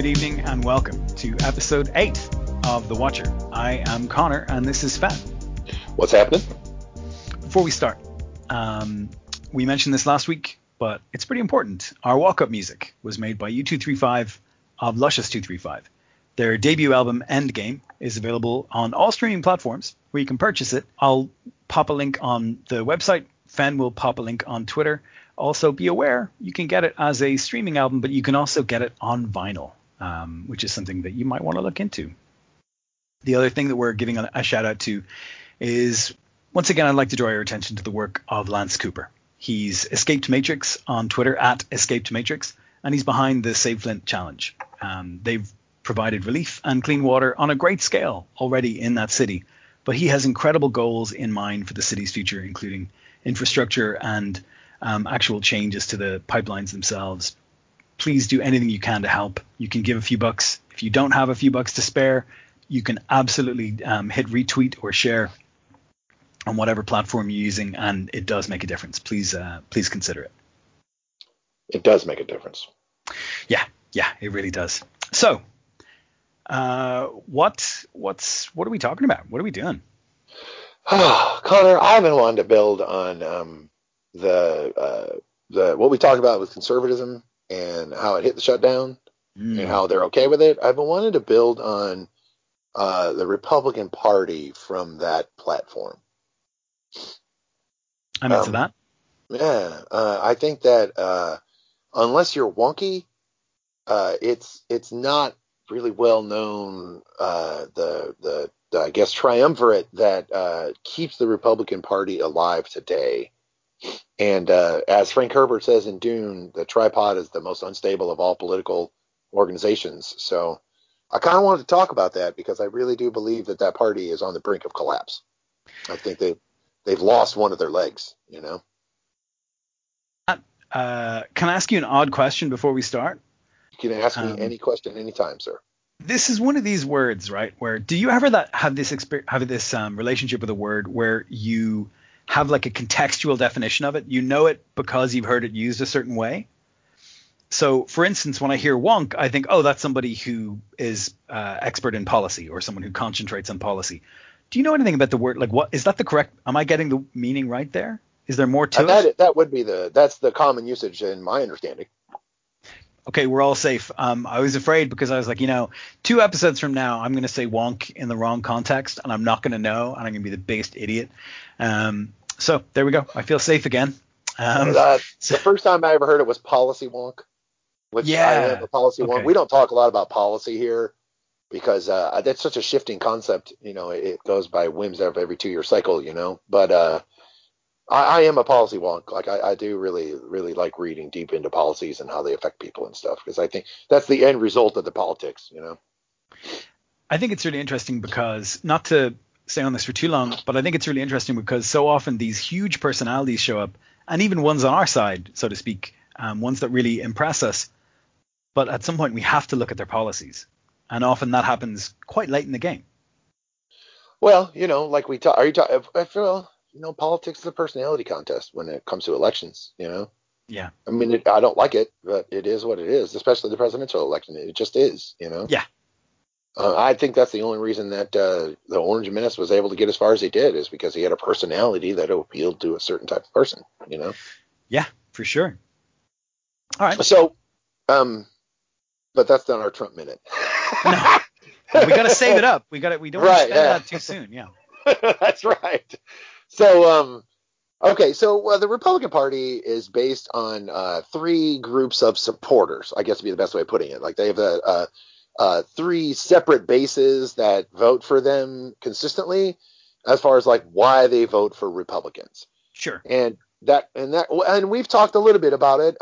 Good evening and welcome to episode 8 of The Watcher. I am Connor and this is Fen. What's happening? Before we start, we mentioned this last week, but it's pretty important. Our walk-up music was made by U235 of Luscious 235. Their debut album, Endgame, is available on all streaming platforms where you can purchase it. I'll pop a link on the website. Fen will pop a link on Twitter. Also, be aware, you can get it as a streaming album, but you can also get it on vinyl, which is something that you might want to look into. The other thing that we're giving a shout out to is, once again, I'd like to draw your attention to the work of Lance Cooper. He's Escaped Matrix on Twitter, at Escaped Matrix, and he's behind the Save Flint Challenge. They've provided relief and clean water on a great scale already in that city, but he has incredible goals in mind for the city's future, including infrastructure and actual changes to the pipelines themselves. Please do anything you can to help. You can give a few bucks. If you don't have a few bucks to spare, you can absolutely hit retweet or share on whatever platform you're using, and it does make a difference. Please consider it. It does make a difference. Yeah, it really does. So, what are we talking about? What are we doing? Connor, I've been wanting to build on the what we talked about with conservatism and how it hit the shutdown and how they're okay with it. I've been wanting to build on the Republican Party from that platform. I'm into that. Yeah, I think that unless you're wonky, it's not really well known. The I guess triumvirate that keeps the Republican Party alive today. And as Frank Herbert says in Dune, the tripod is the most unstable of all political organizations. So I kind of wanted to talk about that because I really do believe that party is on the brink of collapse. I think they've lost one of their legs, you know. Can I ask you an odd question before we start? You can ask me any question anytime, sir. This is one of these words, right? Where do you ever have this relationship with a word where you have like a contextual definition of it? You know it because you've heard it used a certain way. So, for instance, when I hear wonk, I think, oh, that's somebody who is expert in policy or someone who concentrates on policy. Do you know anything about the word? Like, what is that the correct? Am I getting the meaning right there? Is there more to it? That would be that's the common usage in my understanding. Okay, we're all safe. I was afraid because I was like, 2 episodes from now, I'm going to say wonk in the wrong context, and I'm not going to know, and I'm going to be the biggest idiot. So there we go. I feel safe again. The first time I ever heard it was policy wonk, which I am a policy wonk. We don't talk a lot about policy here because that's such a shifting concept. It goes by whims every 2-year cycle, But I am a policy wonk. Like I do really, really like reading deep into policies and how they affect people and stuff, because I think that's the end result of the politics, I think it's really interesting because, not to stay on this for too long, but I think it's really interesting because so often these huge personalities show up, and even ones on our side, so to speak, ones that really impress us. But at some point we have to look at their policies, and often that happens quite late in the game. Well, like we talk, I feel, politics is a personality contest when it comes to elections, Yeah. I mean, I don't like it, but it is what it is, especially the presidential election. It just is, Yeah. I think that's the only reason that the Orange Menace was able to get as far as he did, is because he had a personality that appealed to a certain type of person, Yeah, for sure. All right. So, but that's not our Trump minute. No. We got to save it up. We don't want to spend it out too soon. Yeah. That's right. So, okay. So the Republican Party is based on 3 groups of supporters, I guess would be the best way of putting it. Like they have 3 separate bases that vote for them consistently, as far as like why they vote for Republicans. Sure. And we've talked a little bit about it.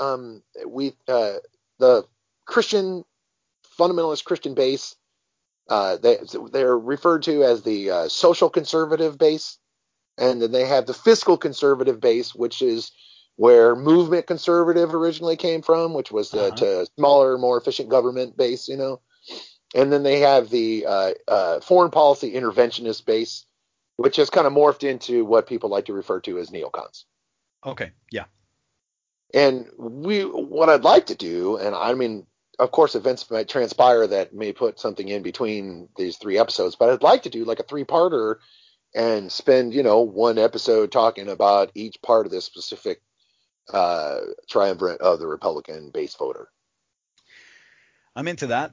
The Christian fundamentalist Christian base, they're referred to as the social conservative base, and then they have the fiscal conservative base, which is where movement conservative originally came from, which was to smaller, more efficient government base, And then they have the foreign policy interventionist base, which has kind of morphed into what people like to refer to as neocons. Okay, yeah. And what I'd like to do, and I mean, of course, events might transpire that may put something in between these 3 episodes, but I'd like to do like a 3-parter and spend, one episode talking about each part of this specific triumvirate of the Republican base voter. I'm into that.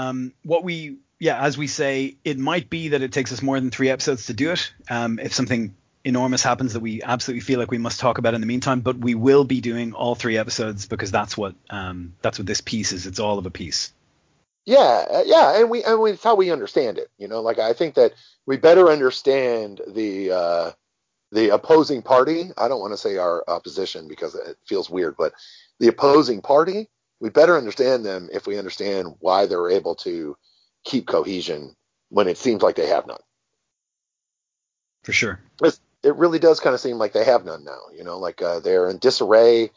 As we say, it might be that it takes us more than 3 episodes to do it. If something enormous happens that we absolutely feel like we must talk about in the meantime, but we will be doing all 3 episodes because that's what this piece is. It's all of a piece. Yeah, and it's how we understand it. Like I think that we better understand the opposing party. I don't want to say our opposition because it feels weird, but the opposing party, we better understand them if we understand why they're able to keep cohesion when it seems like they have none. For sure. It really does kind of seem like they have none now, like they're in disarray.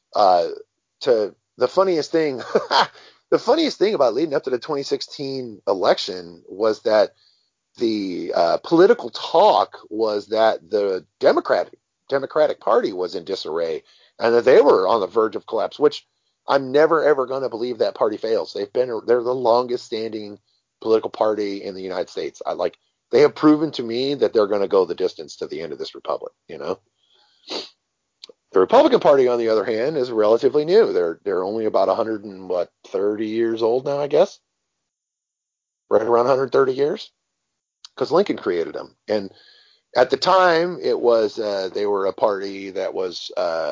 The funniest thing, the funniest thing about leading up to the 2016 election was that the political talk was that the Democratic Party was in disarray and that they were on the verge of collapse, which I'm never ever going to believe that party fails. They're the longest standing political party in the United States. They have proven to me that they're going to go the distance to the end of this republic. The Republican Party, on the other hand, is relatively new. They're only about 130 years old now, I guess, right around 130 years, because Lincoln created them. And at the time, it was they were a party that was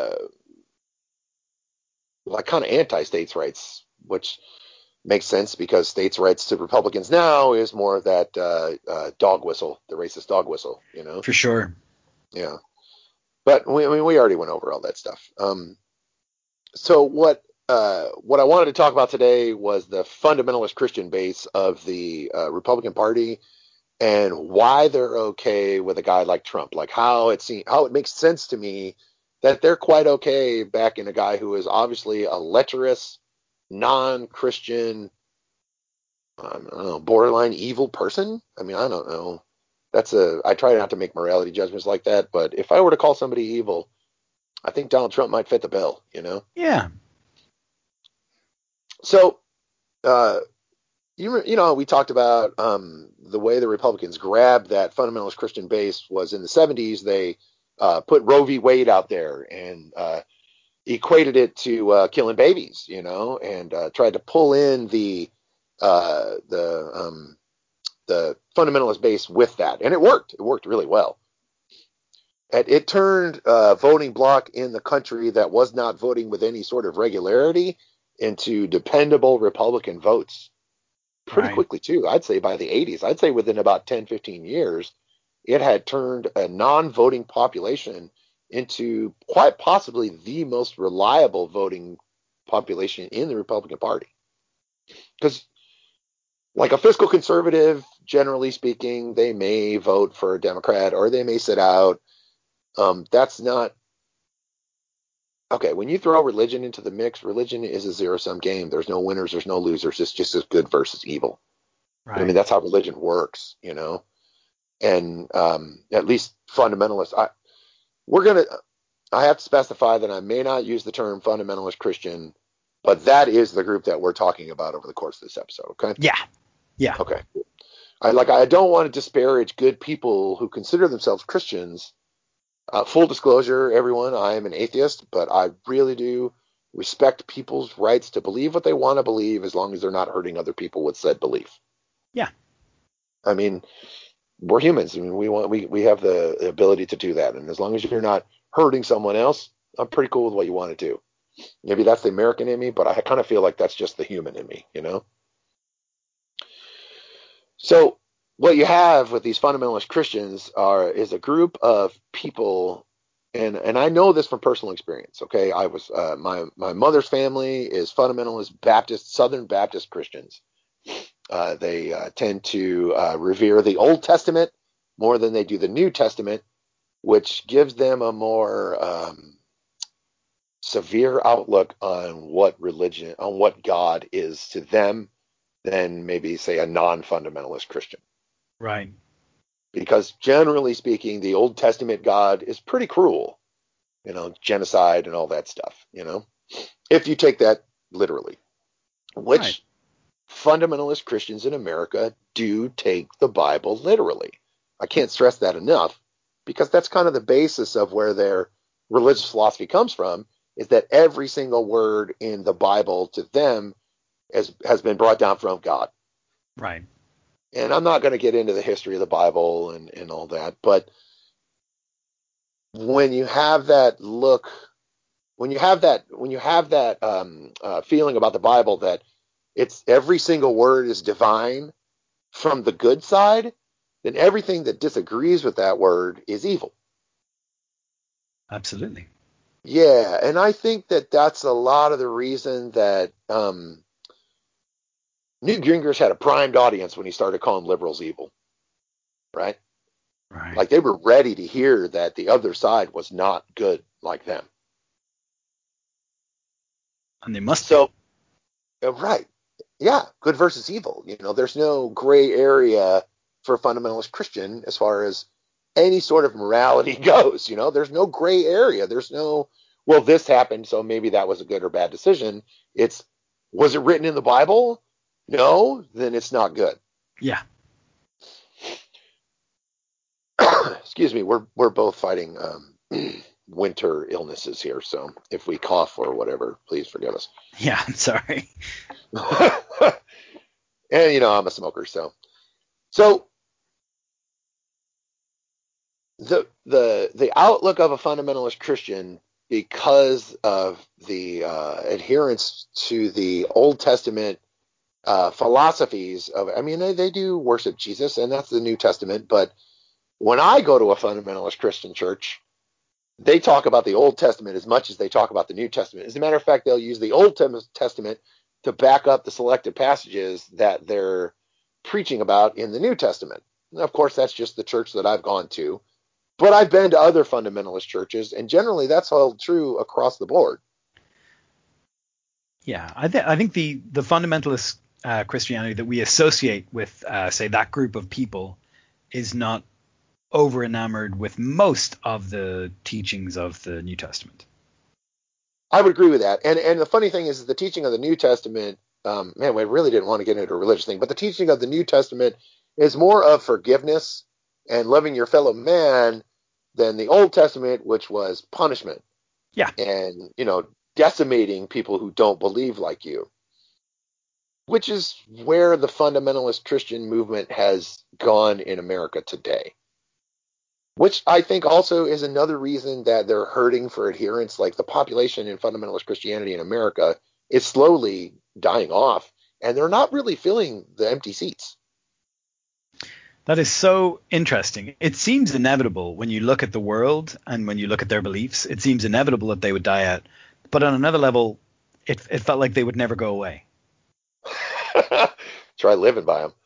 kind of anti-states' rights, which makes sense because states' rights to Republicans now is more of that dog whistle, the racist dog whistle, For sure. Yeah. But we already went over all that stuff. So what I wanted to talk about today was the fundamentalist Christian base of the Republican Party and why they're okay with a guy like Trump, like how it makes sense to me that they're quite okay backing a guy who is obviously a lecherous, non-Christian, I don't know, borderline evil person. I mean, I don't know. I try not to make morality judgments like that, but if I were to call somebody evil, I think Donald Trump might fit the bill, Yeah. So, we talked about the way the Republicans grabbed that fundamentalist Christian base was in the 70s. They put Roe v. Wade out there and equated it to killing babies, and tried to pull in the fundamentalist base with that, and it worked. It worked really well. And it turned a voting bloc in the country that was not voting with any sort of regularity into dependable Republican votes pretty quickly too. I'd say by the 80s, I'd say within about 10, 15 years, it had turned a non-voting population into quite possibly the most reliable voting population in the Republican Party. Because like a fiscal conservative, generally speaking, they may vote for a Democrat or they may sit out. That's not okay. When you throw religion into the mix, religion is a zero-sum game. There's no winners, there's no losers. It's just as good versus evil. Right. I mean, that's how religion works, And at least fundamentalists. I have to specify that I may not use the term fundamentalist Christian, but that is the group that we're talking about over the course of this episode. Okay. Yeah. Okay. I don't want to disparage good people who consider themselves Christians. Full disclosure, everyone, I am an atheist, but I really do respect people's rights to believe what they want to believe as long as they're not hurting other people with said belief. Yeah. I mean, we're humans. I mean, we have the ability to do that. And as long as you're not hurting someone else, I'm pretty cool with what you want to do. Maybe that's the American in me, but I kind of feel like that's just the human in me, So what you have with these fundamentalist Christians is a group of people, and I know this from personal experience. Okay, I was my mother's family is fundamentalist Baptist, Southern Baptist Christians. They tend to revere the Old Testament more than they do the New Testament, which gives them a more severe outlook on what God is to them than maybe, say, a non-fundamentalist Christian. Right. Because generally speaking, the Old Testament God is pretty cruel, genocide and all that stuff, if you take that literally. Right. which fundamentalist Christians in America do take the Bible literally. I can't stress that enough, because that's kind of the basis of where their religious philosophy comes from, is that every single word in the Bible to them has been brought down from God. Right. And I'm not going to get into the history of the Bible and all that, but when you have that look, when you have that feeling about the Bible that it's every single word is divine from the good side, then everything that disagrees with that word is evil. Absolutely. Yeah, and I think that that's a lot of the reason that Newt Gingrich had a primed audience when he started calling liberals evil, right? Right. Like they were ready to hear that the other side was not good like them. And they must be. So, right. Yeah, good versus evil. There's no gray area for a fundamentalist Christian as far as any sort of morality goes. There's no gray area. There's no, well, this happened, so maybe that was a good or bad decision. It's, was it written in the Bible? No, then it's not good. Yeah. Excuse me, we're both fighting winter illnesses here, so if we cough or whatever, please forgive us. Yeah. I'm sorry. And I'm a smoker, so the outlook of a fundamentalist Christian, because of the adherence to the Old Testament philosophies of, I mean, they do worship Jesus, and that's the New Testament, but when I go to a fundamentalist Christian church, they talk about the Old Testament as much as they talk about the New Testament. As a matter of fact, they'll use the Old Testament to back up the selected passages that they're preaching about in the New Testament. And of course, that's just the church that I've gone to. But I've been to other fundamentalist churches, and generally that's held true across the board. Yeah. I think the fundamentalist Christianity that we associate with, say, that group of people is not over enamored with most of the teachings of the New Testament. I would agree with that. And the funny thing is the teaching of the New Testament, man, we really didn't want to get into a religious thing, but the teaching of the New Testament is more of forgiveness and loving your fellow man than the Old Testament, which was punishment. Yeah. And, decimating people who don't believe like you, which is where the fundamentalist Christian movement has gone in America today. Which I think also is another reason that they're hurting for adherence. Like the population in fundamentalist Christianity in America is slowly dying off, and they're not really filling the empty seats. That is so interesting. It seems inevitable when you look at the world and when you look at their beliefs. It seems inevitable that they would die out. But on another level, it felt like they would never go away. Try living by them.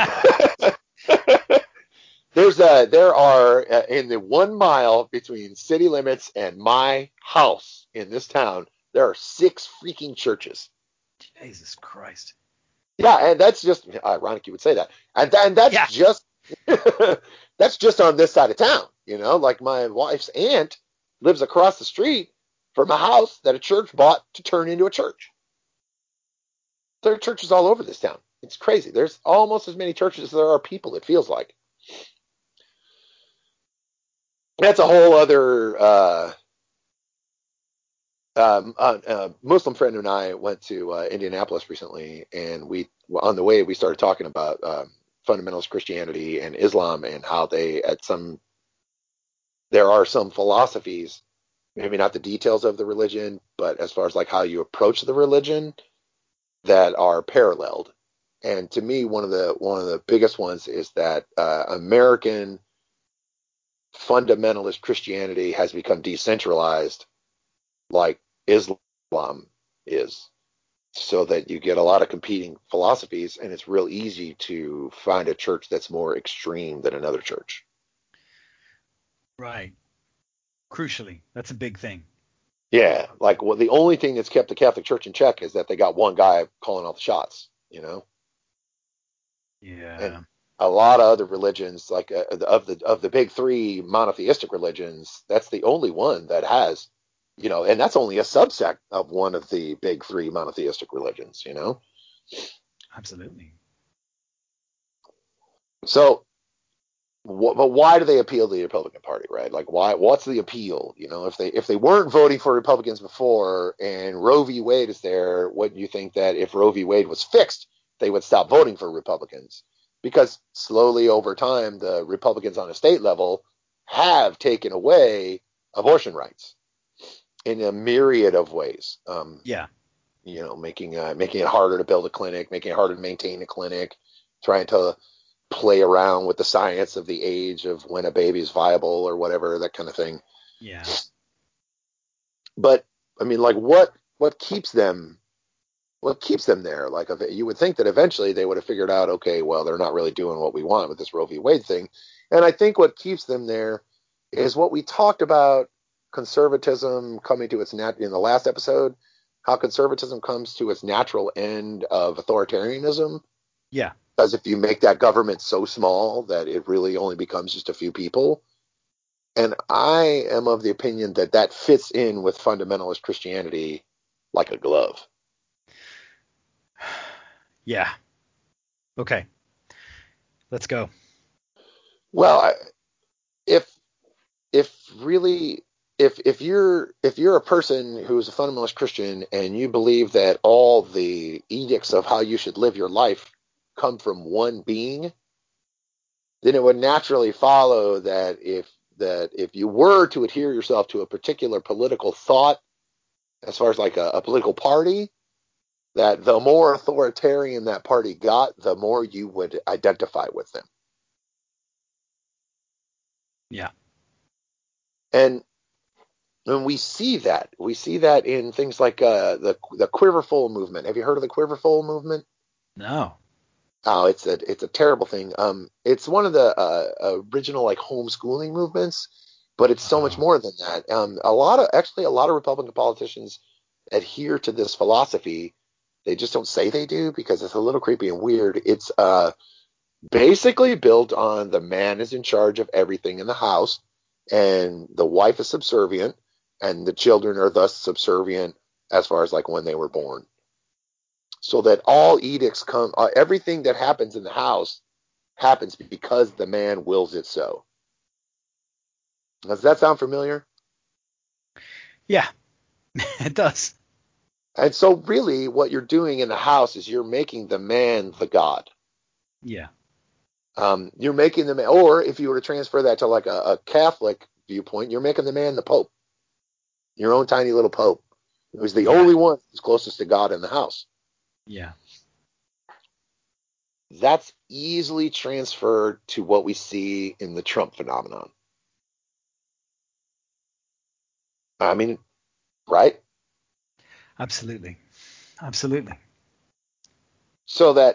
There are in the 1 mile between city limits and my house in this town, there are 6 freaking churches. Jesus Christ. Yeah, and that's just ironic you would say that. And that's just that's just on this side of town. Like my wife's aunt lives across the street from a house that a church bought to turn into a church. There are churches all over this town. It's crazy. There's almost as many churches as there are people, it feels like. That's a whole other Muslim friend and I went to Indianapolis recently, and on the way we started talking about fundamentalist Christianity and Islam and how there are some philosophies, maybe not the details of the religion, but as far as like how you approach the religion, that are paralleled. And to me, one of the biggest ones is that American fundamentalist Christianity has become decentralized, like Islam is, so that you get a lot of competing philosophies, and it's real easy to find a church that's more extreme than another church. Right. Crucially, that's a big thing. Yeah, like the only thing that's kept the Catholic Church in check is that they got one guy calling all the shots, Yeah. And a lot of other religions, like of the big 3 monotheistic religions, that's the only one that has, and that's only a subsect of one of the big 3 monotheistic religions. Absolutely. So, but why do they appeal to the Republican Party, right? Like, why? What's the appeal? You know, if they weren't voting for Republicans before, and Roe v. Wade is there, wouldn't you think that if Roe v. Wade was fixed, they would stop voting for Republicans? Because slowly over time, the Republicans on a state level have taken away abortion rights in a myriad of ways. Yeah. You know, making it harder to build a clinic, making it harder to maintain a clinic, trying to play around with the science of the age of when a baby is viable or whatever, that kind of thing. Yeah. But I mean, like, what keeps them? What keeps them there? Like, you would think that eventually they would have figured out, okay, well, they're not really doing what we want with this Roe v. Wade thing. And I think what keeps them there is what we talked about: conservatism coming to its in the last episode, how conservatism comes to its natural end of authoritarianism. Yeah. As if you make that government so small that it really only becomes just a few people. And I am of the opinion that that fits in with fundamentalist Christianity like a glove. Yeah. Okay. Let's go. Well, if really if you're a person who's a fundamentalist Christian and you believe that all the edicts of how you should live your life come from one being, then it would naturally follow that if you were to adhere yourself to a particular political thought, as far as like a political party, that the more authoritarian that party got, the more you would identify with them. Yeah. And we see that in things like the Quiverful movement. Have you heard of the Quiverful movement? No. Oh, it's a terrible thing. It's one of the original like homeschooling movements, but it's so much Oh. more than that. A lot of Republican politicians adhere to this philosophy. They just don't say they do because it's a little creepy and weird. It's basically built on the man is in charge of everything in the house, and the wife is subservient, and the children are thus subservient as far as like when they were born. So that all edicts come, everything that happens in the house happens because the man wills it so. Does that sound familiar? Yeah. It does. And so really what you're doing in the house is you're making the man the God. Yeah. You're making the man, or if you were to transfer that to like a Catholic viewpoint, you're making the man the Pope, your own tiny little Pope, who's the Yeah. only one who's closest to God in the house. Yeah. That's easily transferred to what we see in the Trump phenomenon. I mean, right? Absolutely. Absolutely. So that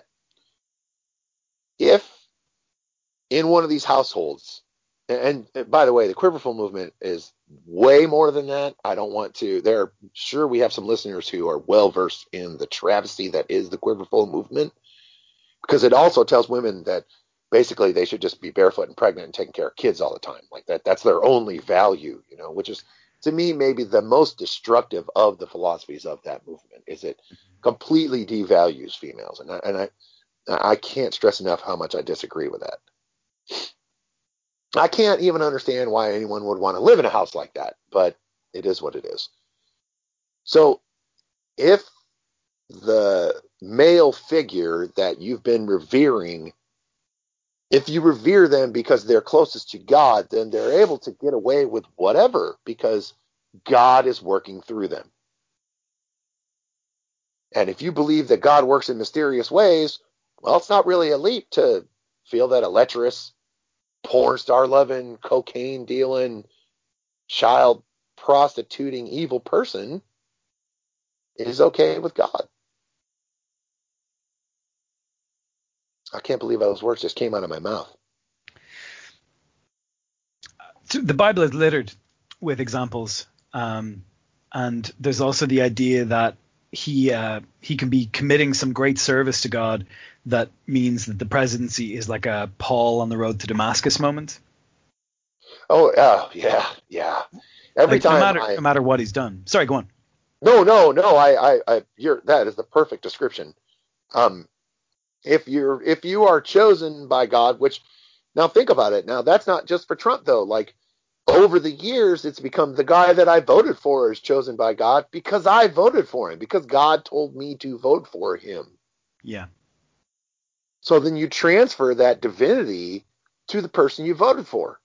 if in one of these households, and by the way, the Quiverful movement is way more than that. I don't want to. Sure, we have some listeners who are well versed in the travesty that is the Quiverful movement, because it also tells women that basically they should just be barefoot and pregnant and taking care of kids all the time. Like that's their only value, which is to me maybe the most destructive of the philosophies of that movement. Is it completely devalues females, and I can't stress enough how much I disagree with that. I can't even understand why anyone would want to live in a house like that, but it is what it is. So if the male figure that you've been revering, if you revere them because they're closest to God, then they're able to get away with whatever because God is working through them. And if you believe that God works in mysterious ways, well, it's not really a leap to feel that a lecherous, porn star loving, cocaine dealing, child prostituting evil person is okay with God. I can't believe those words just came out of my mouth. So the Bible is littered with examples, and there's also the idea that he can be committing some great service to God that means that the presidency is like a Paul on the road to Damascus moment. Oh, yeah. Every Like no time matter what he's done. Sorry, go on. No. That is the perfect description. Um, if you are chosen by God, which now think about it. Now that's not just for Trump though. Like over the years, it's become the guy that I voted for is chosen by God because I voted for him, because God told me to vote for him. Yeah. So then you transfer that divinity to the person you voted for.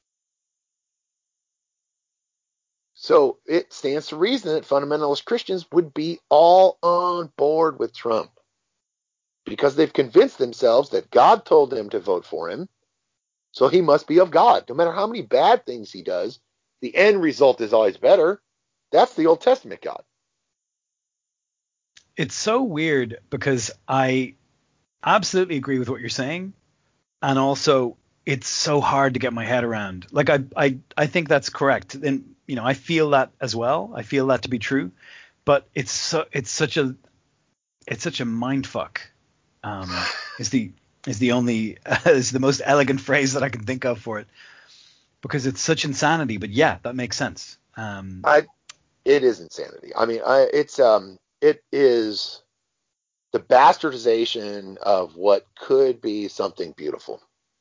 So it stands to reason that fundamentalist Christians would be all on board with Trump because they've convinced themselves that God told them to vote for him. So he must be of God. No matter how many bad things he does, the end result is always better. That's the Old Testament God. It's so weird because I absolutely agree with what you're saying, and also it's so hard to get my head around. Like I think that's correct, and I feel that as well. I feel that to be true, but it's such a mind fuck. Is the only is the most elegant phrase that I can think of for it, because it's such insanity. But yeah, that makes sense. It is insanity. I mean, it is the bastardization of what could be something beautiful.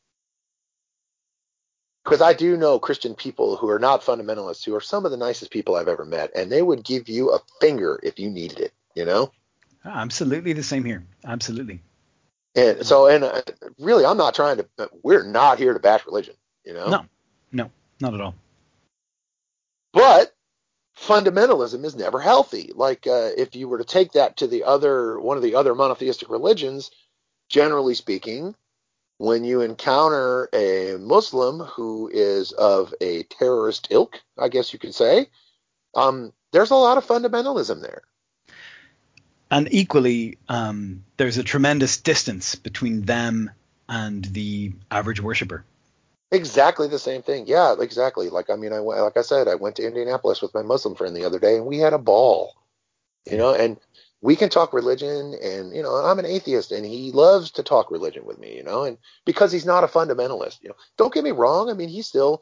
Because I do know Christian people who are not fundamentalists who are some of the nicest people I've ever met, and they would give you a finger if you needed it, you know? Absolutely the same here. Absolutely. And so, really, I'm not trying to, we're not here to bash religion, you know? No, no, not at all. But fundamentalism is never healthy. Like, if you were to take that to one of the other monotheistic religions, generally speaking, when you encounter a Muslim who is of a terrorist ilk, I guess you could say, there's a lot of fundamentalism there. And equally, there's a tremendous distance between them and the average worshiper. Exactly the same thing. Yeah, exactly. Like, I mean, like I said, I went to Indianapolis with my Muslim friend the other day, and we had a ball, Yeah. and we can talk religion, and I'm an atheist, and he loves to talk religion with me, and because he's not a fundamentalist, don't get me wrong. I mean, he's still,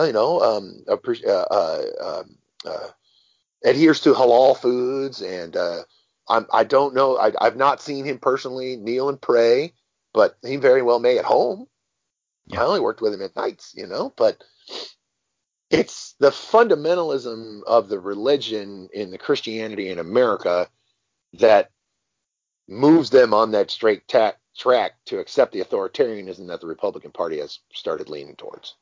adheres to halal foods, and I don't know, I've not seen him personally kneel and pray, but he very well may at home. Yeah. I only worked with him at nights, but it's the fundamentalism of the religion in the Christianity in America that moves them on that straight track to accept the authoritarianism that the Republican Party has started leaning towards.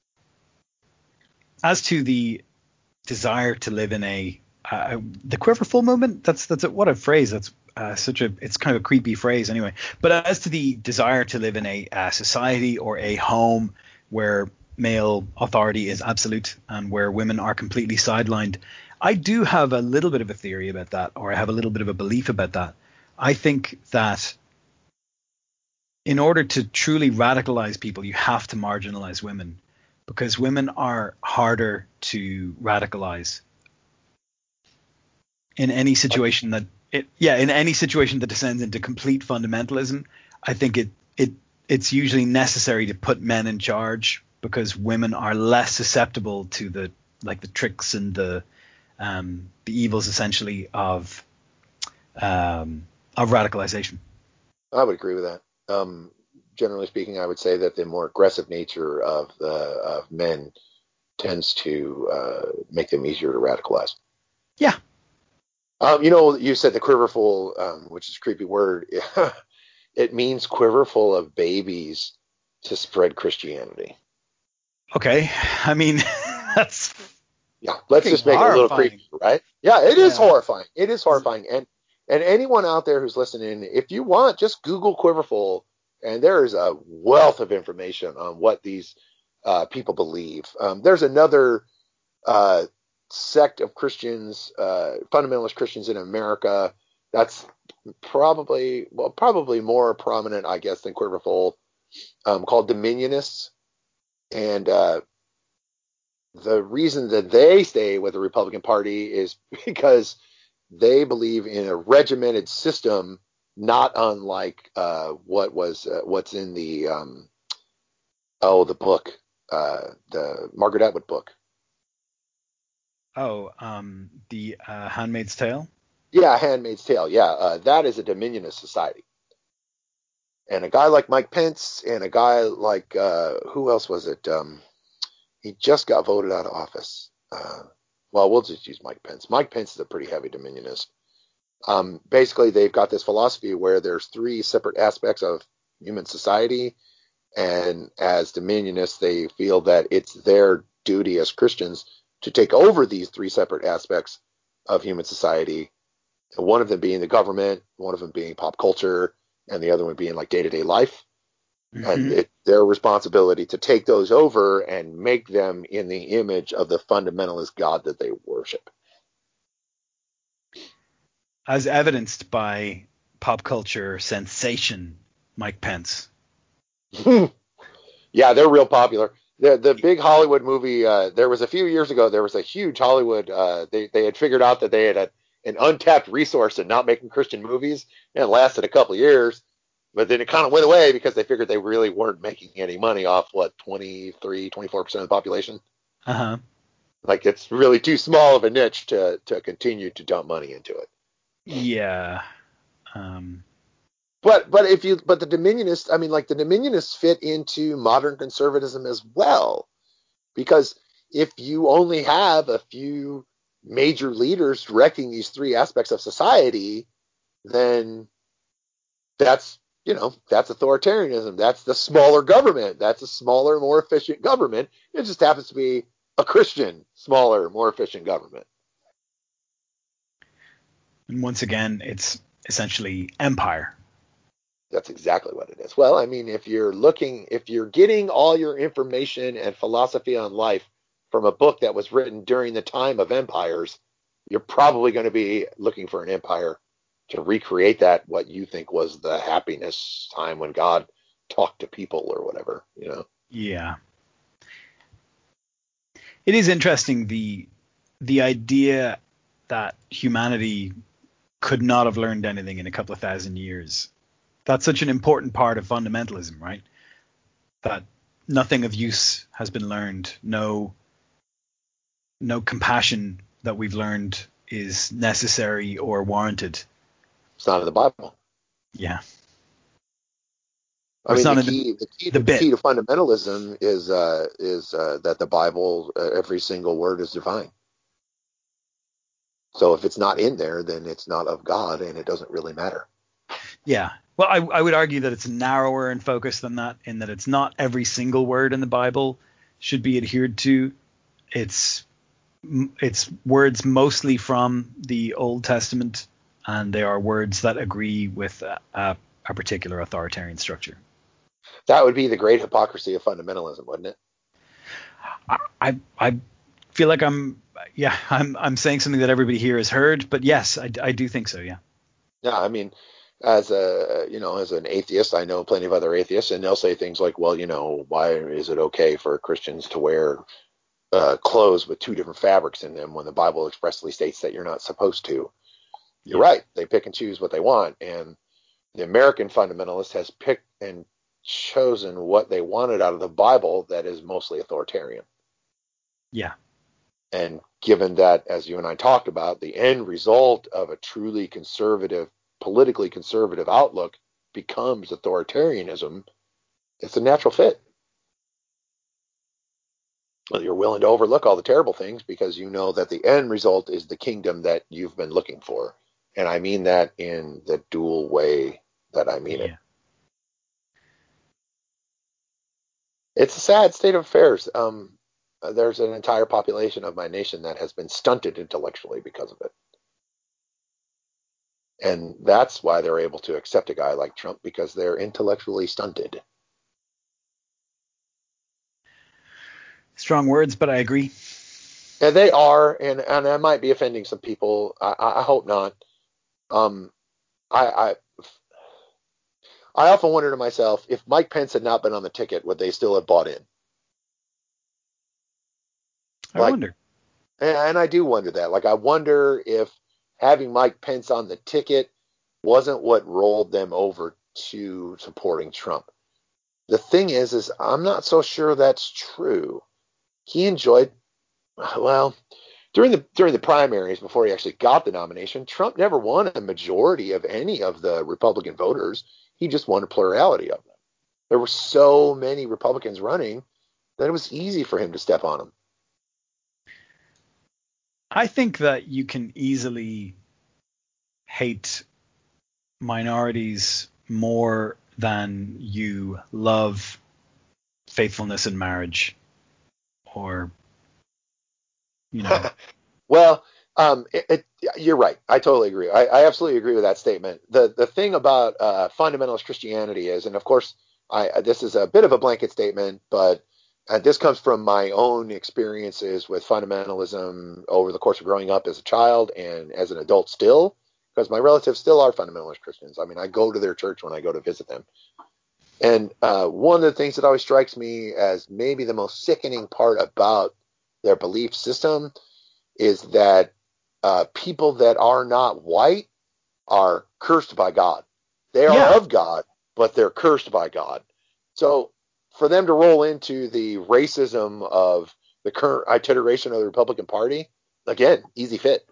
As to the desire to live in the quiverful movement, what a phrase. That's it's kind of a creepy phrase anyway. But as to the desire to live in a society or a home where male authority is absolute and where women are completely sidelined, I do have a little bit of a theory about that, or I have a little bit of a belief about that. I think that in order to truly radicalize people, you have to marginalize women, because women are harder to radicalize in any situation that descends into complete fundamentalism. I think it's usually necessary to put men in charge, because women are less susceptible to the tricks and the evils essentially of radicalization. I would agree with that. Generally speaking, I would say that the more aggressive nature of men tends to make them easier to radicalize. Yeah. You said the quiverful, which is a creepy word. It means quiverful of babies to spread Christianity. Okay. I mean, that's Let's just make it a little creepy, right? Yeah, it is horrifying. It is horrifying. And anyone out there who's listening, if you want, just Google quiverful, and there is a wealth of information on what these people believe. There's another sect of Christians, fundamentalist Christians in America, that's probably more prominent, I guess, than quiverful, called Dominionists. And the reason that they stay with the Republican Party is because they believe in a regimented system, not unlike what's in the the book, the Margaret Atwood book. The Handmaid's Tale. Yeah, Handmaid's Tale. Yeah, that is a dominionist society. And a guy like Mike Pence and a guy like, who else was it? He just got voted out of office. Well, we'll just use Mike Pence. Mike Pence is a pretty heavy dominionist. Basically, they've got this philosophy where there's three separate aspects of human society. And as dominionists, they feel that it's their duty as Christians to take over these three separate aspects of human society. One of them being the government, one of them being pop culture, and the other one being like day-to-day life. Mm-hmm. And it's their responsibility to take those over and make them in the image of the fundamentalist God that they worship. As evidenced by pop culture sensation Mike Pence. Yeah, they're real popular. The big Hollywood movie, there was a few years ago, there was a huge Hollywood, they had figured out that they had an untapped resource in not making Christian movies, and it lasted a couple of years, but then it kind of went away because they figured they really weren't making any money off, 24% of the population? Uh-huh. Like, it's really too small of a niche to continue to dump money into it. Yeah. But the Dominionists, I mean, like, the Dominionists fit into modern conservatism as well, because if you only have a few major leaders directing these three aspects of society, then that's authoritarianism. That's the smaller government. That's a smaller, more efficient government. It just happens to be a Christian, smaller, more efficient government. And once again, it's essentially empire. That's exactly what it is. Well, I mean, if you're getting all your information and philosophy on life from a book that was written during the time of empires, you're probably going to be looking for an empire to recreate that, what you think was the happiness time when God talked to people or whatever, you know? Yeah. It is interesting, the idea that humanity could not have learned anything in a couple of thousand years. That's such an important part of fundamentalism, right? That nothing of use has been learned. No compassion that we've learned is necessary or warranted. It's not in the Bible. Yeah. I mean, the key to fundamentalism is that the Bible, every single word is divine. So if it's not in there, then it's not of God, and it doesn't really matter. Yeah. Well, I would argue that it's narrower in focus than that, in that it's not every single word in the Bible should be adhered to. It's words mostly from the Old Testament, and they are words that agree with a particular authoritarian structure. That would be the great hypocrisy of fundamentalism, wouldn't it? I feel like I'm saying something that everybody here has heard, but yes, I do think so. Yeah. Yeah, I mean, as an atheist, I know plenty of other atheists, and they'll say things like, well, why is it okay for Christians to wear clothes with two different fabrics in them when the Bible expressly states that you're not supposed to? You're right. They pick and choose what they want. And the American fundamentalist has picked and chosen what they wanted out of the Bible that is mostly authoritarian. Yeah. And given that, as you and I talked about, the end result of a truly conservative, politically conservative outlook becomes authoritarianism, it's a natural fit. Well, you're willing to overlook all the terrible things because you know that the end result is the kingdom that you've been looking for. And I mean that in the dual way that I mean it. It's a sad state of affairs. There's an entire population of my nation that has been stunted intellectually because of it. And that's why they're able to accept a guy like Trump, because they're intellectually stunted. Strong words, but I agree. And they are, and I might be offending some people. I hope not. I often wonder to myself, if Mike Pence had not been on the ticket, would they still have bought in? I wonder. And I do wonder that. Like, I wonder if having Mike Pence on the ticket wasn't what rolled them over to supporting Trump. The thing is I'm not so sure that's true. He enjoyed, well, during the primaries before he actually got the nomination, Trump never won a majority of any of the Republican voters. He just won a plurality of them. There were so many Republicans running that it was easy for him to step on them. I think that you can easily hate minorities more than you love faithfulness in marriage, or, you know. Well, you're right. I totally agree. I absolutely agree with that statement. The thing about fundamentalist Christianity is, and of course, this is a bit of a blanket statement, but this comes from my own experiences with fundamentalism over the course of growing up as a child and as an adult still, because my relatives still are fundamentalist Christians. I mean, I go to their church when I go to visit them. And one of the things that always strikes me as maybe the most sickening part about their belief system is that people that are not white are cursed by God. They are of God, but they're cursed by God. So for them to roll into the racism of the current iteration of the Republican Party, again, easy fit.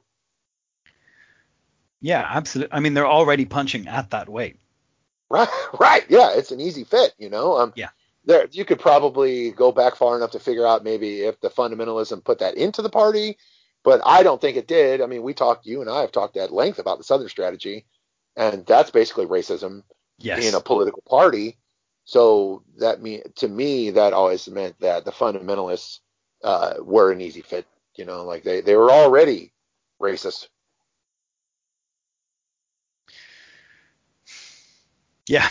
Yeah, absolutely. I mean, they're already punching at that weight. Right. Yeah, it's an easy fit, Yeah. There, you could probably go back far enough to figure out maybe if the fundamentalism put that into the party, but I don't think it did. I mean, you and I have talked at length about the Southern strategy, and that's basically racism in a political party. So to me, that always meant that the fundamentalists were an easy fit. Like they were already racist. Yeah.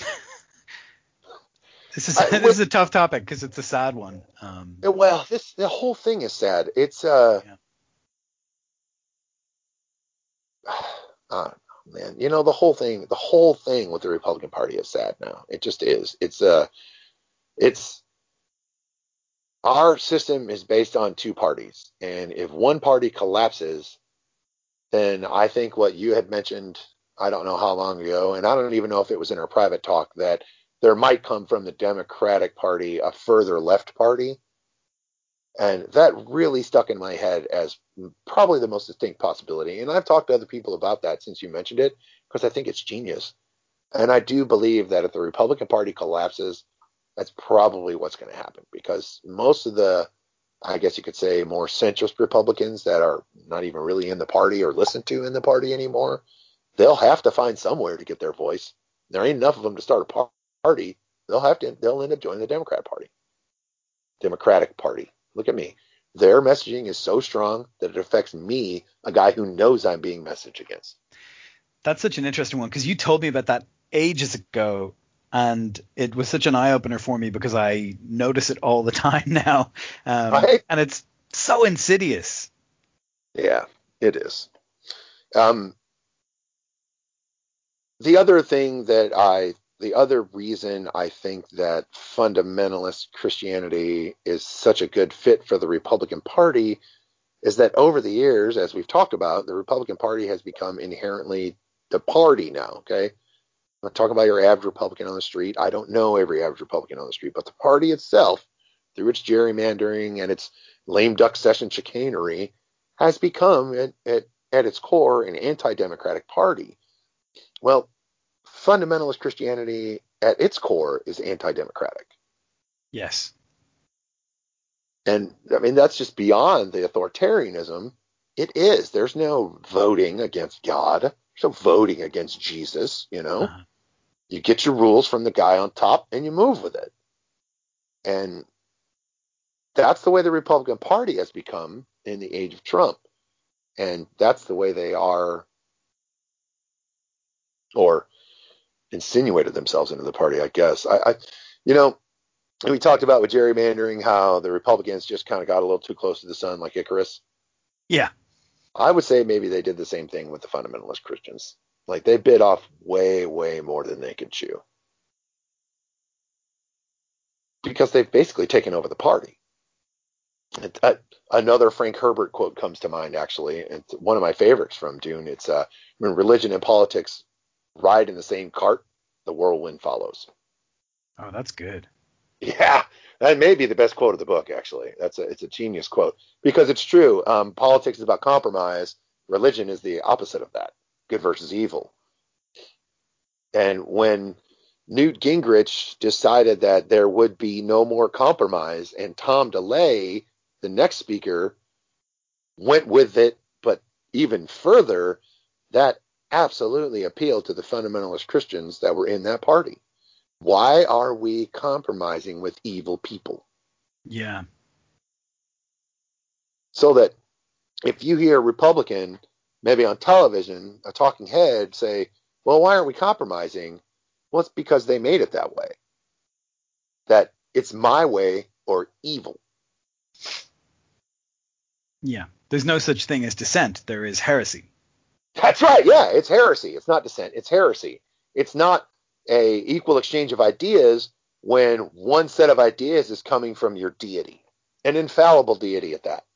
This is a tough topic because it's a sad one. Well, the whole thing is sad. It's man, the whole thing with the Republican Party is sad now. It just is. It's our system is based on two parties, and if one party collapses, then I think what you had mentioned, I don't know how long ago, and I don't even know if it was in our private talk, that there might come from the Democratic Party a further left party. And that really stuck in my head as probably the most distinct possibility. And I've talked to other people about that since you mentioned it, because I think it's genius. And I do believe that if the Republican Party collapses, that's probably what's going to happen, because most of the, I guess you could say, more centrist Republicans that are not even really in the party or listened to in the party anymore, they'll have to find somewhere to get their voice. There ain't enough of them to start a party. They'll end up joining the Democratic Party. Look at me. Their messaging is so strong that it affects me, a guy who knows I'm being messaged against. That's such an interesting one, because you told me about that ages ago, and it was such an eye-opener for me because I notice it all the time now. Right? And it's so insidious. Yeah, it is. The other reason I think that fundamentalist Christianity is such a good fit for the Republican Party is that over the years, as we've talked about, the Republican Party has become inherently the party now. Okay. I'm not talking about your average Republican on the street. I don't know every average Republican on the street, but the party itself, through its gerrymandering and its lame duck session chicanery, has become at its core an anti-democratic party. Well, fundamentalist Christianity at its core is anti-democratic. Yes. And I mean, that's just beyond the authoritarianism. It is. There's no voting against God. There's no voting against Jesus. Uh-huh. You get your rules from the guy on top and you move with it. And that's the way the Republican Party has become in the age of Trump. And that's the way they are, or insinuated themselves into the party, I guess. We talked about with gerrymandering how the Republicans just kind of got a little too close to the sun, like Icarus. Yeah. I would say maybe they did the same thing with the fundamentalist Christians. Like they bit off way, way more than they could chew, because they've basically taken over the party. Another Frank Herbert quote comes to mind, actually. It's one of my favorites from Dune. It's when religion and politics ride in the same cart, the whirlwind follows. Oh, that's good. Yeah, that may be the best quote of the book, actually. It's a genius quote, because it's true. Politics is about compromise. Religion is the opposite of that, good versus evil. And when Newt Gingrich decided that there would be no more compromise, and Tom DeLay, the next speaker, went with it, but even further, that absolutely appealed to the fundamentalist Christians that were in that party. Why are we compromising with evil people? Yeah. So that if you hear a Republican, maybe on television, a talking head say, well, why aren't we compromising? Well, it's because they made it that way. That it's my way or evil. Yeah. There's no such thing as dissent. There is heresy. That's right. Yeah, it's heresy. It's not dissent. It's heresy. It's not a equal exchange of ideas when one set of ideas is coming from your deity, an infallible deity at that.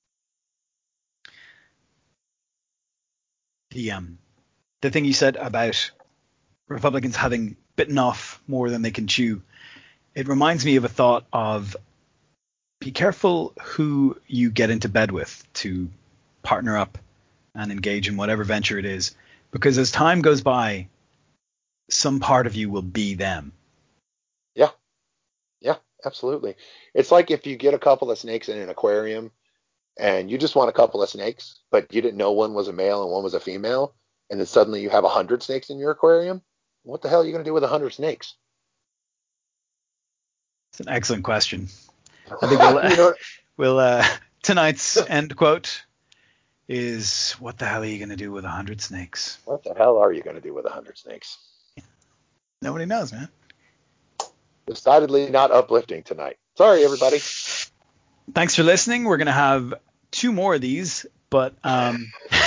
The thing you said about Republicans having bitten off more than they can chew, it reminds me of a thought of be careful who you get into bed with to partner up and engage in whatever venture it is, because as time goes by, some part of you will be them. Yeah, absolutely. It's like if you get a couple of snakes in an aquarium and you just want a couple of snakes, but you didn't know one was a male and one was a female, and then suddenly you have 100 snakes in your aquarium. What the hell are you going to do with 100 snakes? It's an excellent question. I think we'll tonight's end quote is, what the hell are you going to do with 100 snakes? What the hell are you going to do with 100 snakes? Nobody knows, man. Decidedly not uplifting tonight. Sorry, everybody. Thanks for listening. We're going to have 2 more of these, but but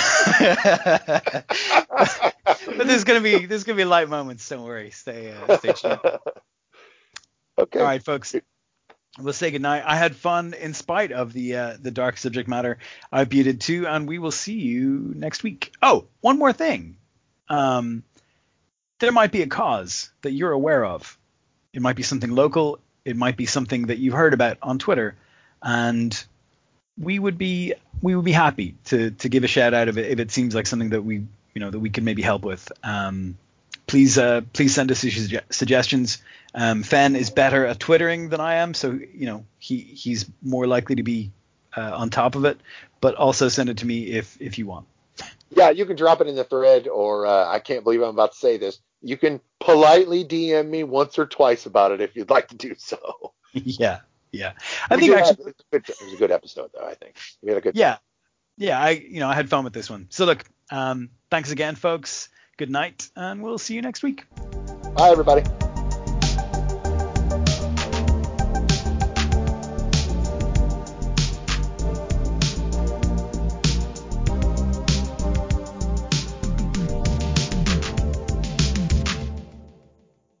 there's going to be light moments. Don't worry. Stay tuned. Okay. All right, folks. We'll say goodnight. I had fun in spite of the dark subject matter. I hope you did too, and we will see you next week. Oh, one more thing. There might be a cause that you're aware of. It might be something local. It might be something that you've heard about on Twitter, and we would be happy to give a shout out of it if it seems like something that we can maybe help with. Please send us suggestions. Fen is better at twittering than I am, so he's more likely to be on top of it. But also send it to me if you want. Yeah, you can drop it in the thread, or I can't believe I'm about to say this. You can politely DM me once or twice about it if you'd like to do so. Yeah. I think actually it was a good episode, though. I think we had a good time. Yeah. I had fun with this one. So look, thanks again, folks. Good night, and we'll see you next week. Bye, everybody.